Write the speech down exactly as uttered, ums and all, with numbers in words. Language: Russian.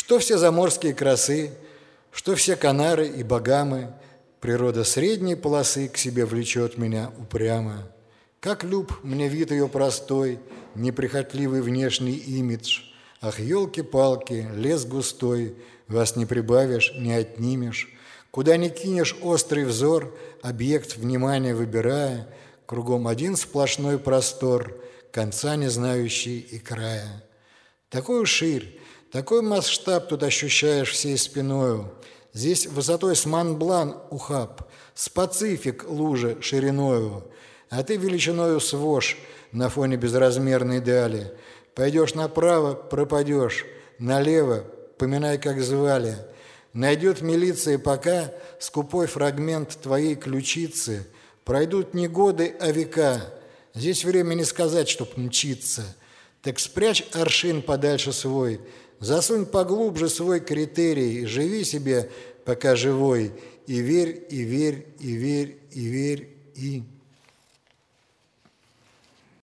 Что все заморские красы, что все Канары и Багамы, природа средней полосы к себе влечет меня упрямо. Как люб мне вид ее простой, неприхотливый внешний имидж. Ах, елки-палки, лес густой, вас не прибавишь, не отнимешь. Куда ни кинешь острый взор, объект внимания выбирая, кругом один сплошной простор, конца не знающий и края. Такую ширь, такой масштаб тут ощущаешь всей спиною. Здесь высотой с Монблан ухаб, с Пацифик лужа шириною, а ты величиною с Вош на фоне безразмерной дали. Пойдешь направо – пропадешь, налево – поминай, как звали. Найдет милиция пока скупой фрагмент твоей ключицы. Пройдут не годы, а века. Здесь время не сказать, чтоб мчиться. Так спрячь аршин подальше свой, засунь поглубже свой критерий, живи себе, пока живой, и верь, и верь, и верь, и верь, и...